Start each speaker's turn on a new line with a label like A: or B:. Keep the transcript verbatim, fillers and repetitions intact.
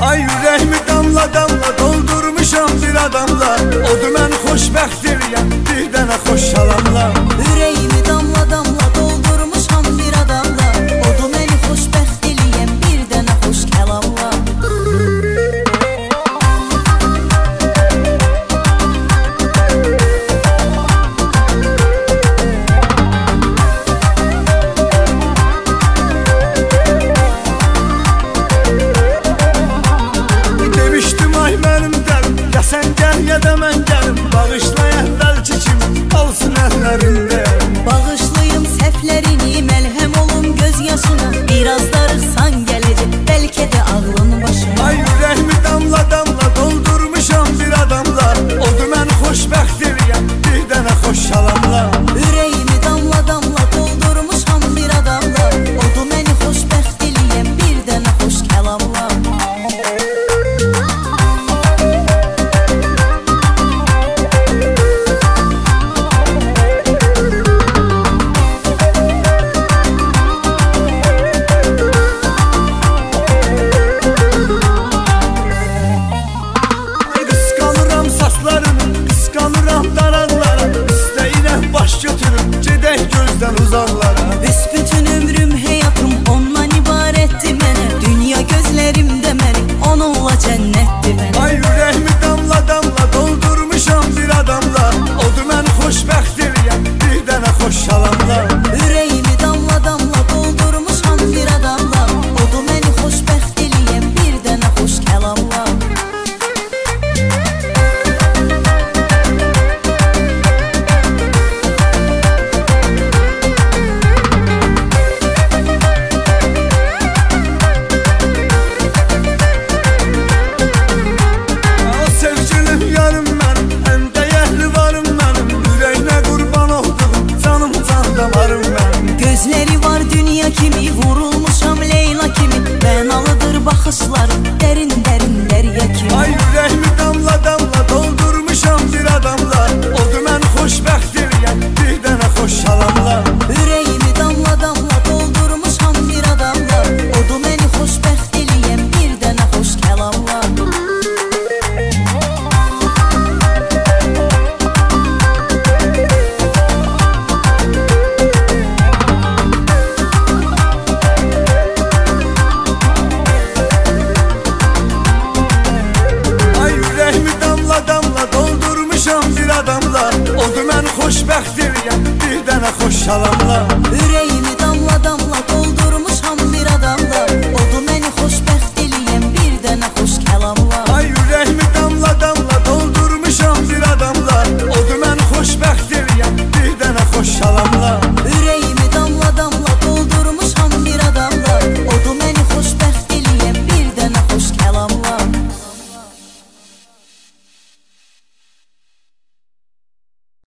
A: Ay ürəyimi damla damla doldurmuşam bir adamla. Odur mən xoşbəxtiriyəm bir dənə xoş salamla.
B: Ürəyimi damla damla doldurmuşam bir adamla. Odur məni xoşbəxt eləyəm bir dənə xoş kəlamla.
A: Sən gəl ya da mən gəlim, bağışla əvvəlki kimi qalsın əllərində.
B: Bağışlayım səhvlərini, məlhəm olum göz yaşına. Biraz darıxsan gələcək, bəlkə də ağlın başına.
A: Ay ürəyimi damla damla doldurmuşam bir adamla. Odur mən xoşbəxt eləyəm bir dənə xoş salamla.
B: Ürəyimi damla damla doldurmuşam bir adamla. Odur məni xoşbəxt eləyəm bir dənə xoş kəlamla. Uzaqlara. Büsbütün ömrüm, həyatım ondan ibarətdir mənə. Dünya gözlərimdə mənim, onunla cənnətdir mənə.
A: Ay ürəyimi damla damla doldurmuşam bir adamla. Odur mən xoşbəxt eləyəm bir dənə xoş salamla.
B: Ürəyimi damla damla doldurmuşam bir adamla. Odur məni xoşbəxt eləyəm bir dənə xoş kəlamla. Gözləri var dünya kimi, vurulmuşam Leyla kimi. Mənalıdır baxışlarım, dərin dərin dərya kimi.
A: Ay ürəyimi damla damla doldurmuşam bir adamla. Odur mən xoşbəxt eləyəm bir dənə xoş salamla.
B: Ürəyimi damla damla doldurmuşam bir adamla. Odur məni xoşbəxt eləyəm bir dənə xoş kəlamla.
A: Odur mən xoşbəxt eləyəm bir dənə xoş salamla.
B: Ürəyimi